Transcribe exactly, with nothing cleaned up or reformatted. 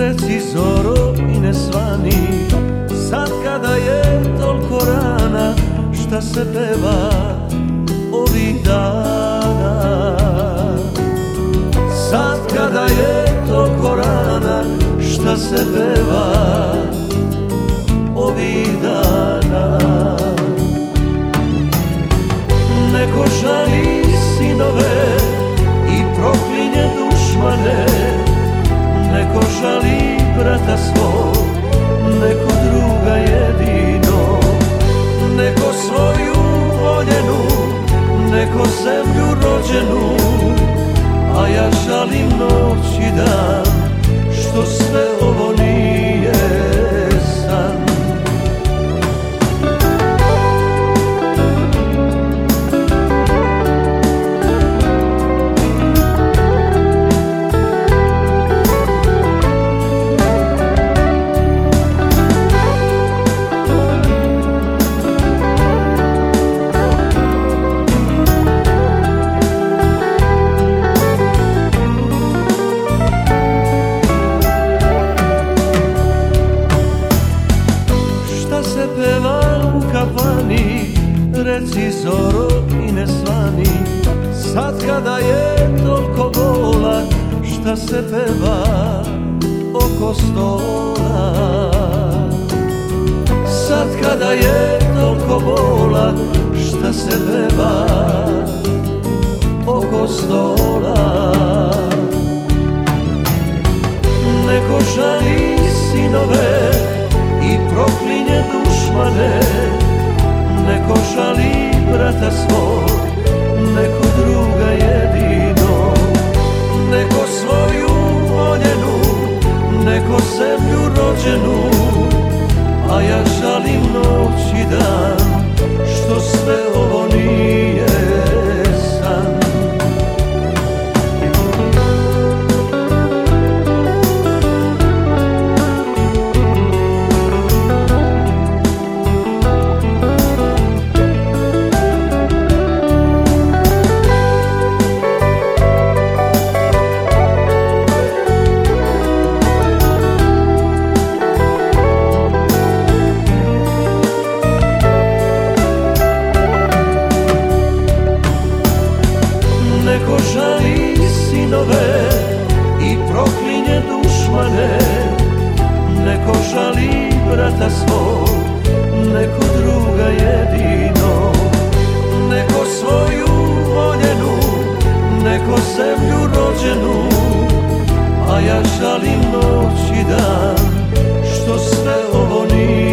Reci zoro i ne svani, sad kada je toliko rana, šta se peva ovih dana. Sad kada je toliko rana, šta se peva ovih dana. Neko žali sinove i proklinje dušmane, neko žali brata svog, neko druga jedino, neko svoju voljenu, neko zemlju rođenu, a ja žalim noć i dan, što sve ovo nije san. Reci zoro i ne svani, sad kada je toliko bola, šta se peva oko stola. Sad kada je toliko bola, šta se peva oko stola. Neko žali sinove i proklinje dušmane, neko žali brata svog, neko druga jedino, neko svoju voljenu, neko zemlju rođenu, a ja žalim noć i dan, što sve ovo nije san. Neko žali sinove i proklinje dušmane, neko žali brata svog, neko druga jedino, neko svoju voljenu, neko zemlju rođenu, a ja žalim noć i dan, što sve ovo nije